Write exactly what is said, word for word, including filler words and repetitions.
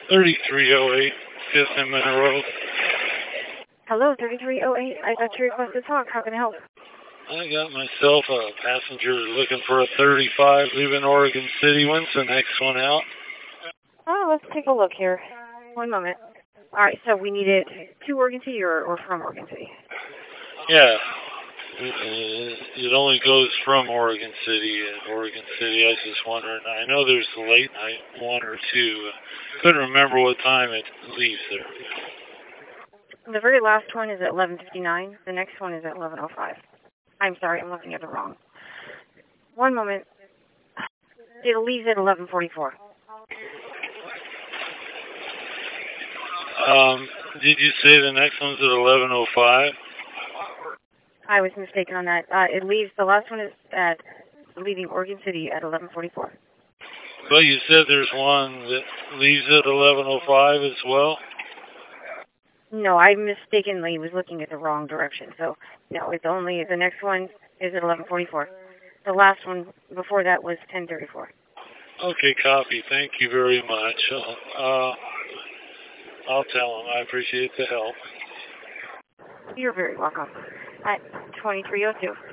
thirty-three oh eight, Fifth and Monroe. Hello, thirty-three oh eight. I got your request to talk. How can I help? I got myself a passenger looking for a thirty-five leaving Oregon City. When's the next one out? Oh, let's take a look here. One moment. All right, so we need it to Oregon City or, or from Oregon City? Yeah. It, it only goes from Oregon City. And Oregon City, I was just wondering. I know there's a late night one or two. Couldn't remember what time it leaves there. The very last one is at eleven fifty-nine. The next one is at eleven oh five. I'm sorry, I'm looking at the wrong. One moment. It leaves at eleven forty-four. Um, did you say the next one's at eleven oh five? I was mistaken on that. Uh, it leaves, the last one is at leaving Oregon City at eleven forty-four. Well, you said there's one that leaves at eleven oh five as well? No, I mistakenly was looking at the wrong direction. So, no, it's only, the next one is at eleven forty-four. The last one before that was ten thirty-four. Okay, copy. Thank you very much. Uh, I'll tell them. I appreciate the help. You're very welcome. At twenty-three oh two.